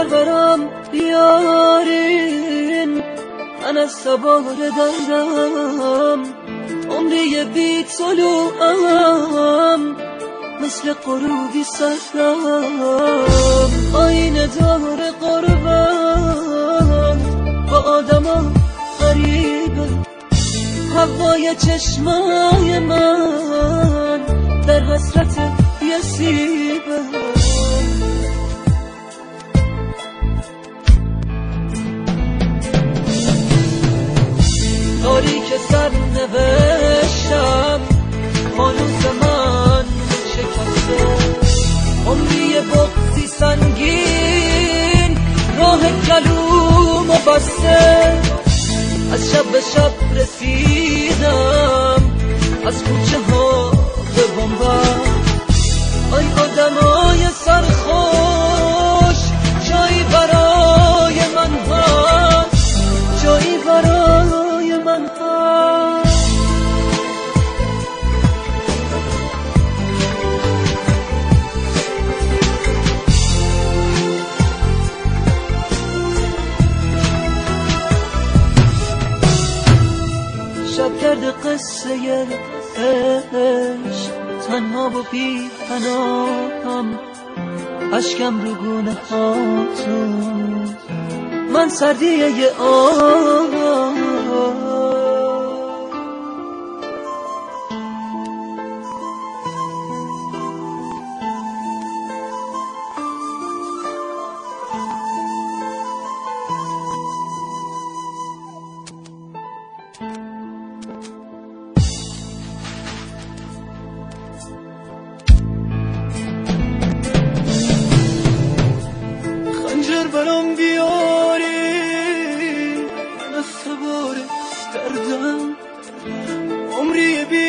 خنجر برام بیارین، من از سوار دردم عمری بی طلوعم، مثل غروبی سردم. آینه دار قربم با آدما غریبه، هوای چشمای من در حسرت یه سیبه. تاریک سر نوشتم هنوز من شکسته، عمری بغضی سنگین راه گلومو بسته. از شب به شب رسیدم از کوچه ها به بنبست. آی آدمای سرخوش جایی برای من هست، جایی برای من هست. شب کرده قصه عشق، تنها و بی پناهم، اشکم رو گونه هاتون، من سردیه یه خنجر برام بیاری، من از سوار دردم عمری بی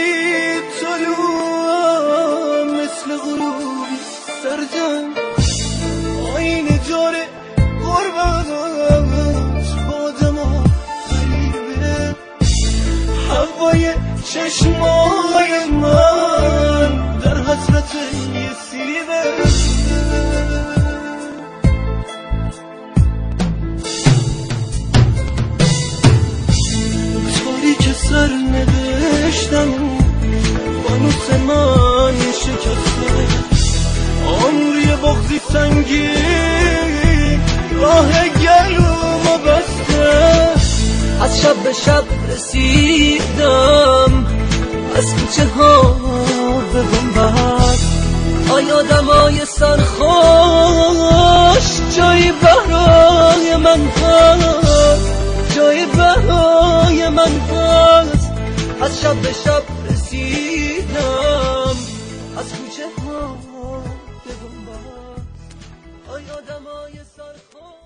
طلوعم، مثل غروبی سردم. آینه جاره غربت با آدما غریبه، هوای چشمای من در حسرت یه سیبه. سر نوشتم فانوس من شکسته، عمری بغضی سنگین راه گلومو بسته. از شب به شب رسیدم از کوچه ها به بنبست. آی آدمای سرخوش جایی برای من هست، جایی برای من هست. از شب به شب رسیدم از کوچه ها به بنبست. آی آدمای سرخوش